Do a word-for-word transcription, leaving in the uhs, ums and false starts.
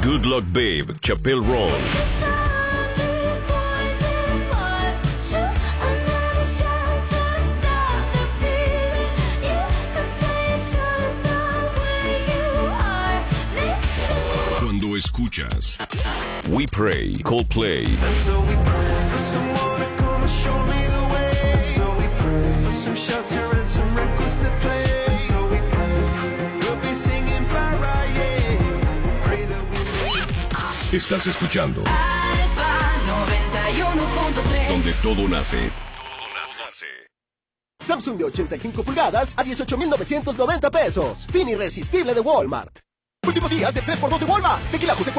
Good Luck Babe, Chappelle Roan. Cuando escuchas We Pray, Coldplay. Estás escuchando Alfa noventa y uno punto tres, donde todo nace. Samsung de ochenta y cinco pulgadas a dieciocho mil novecientos noventa pesos. Fin irresistible de Walmart. Últimos días del tres por dos de Walmart. Tequila José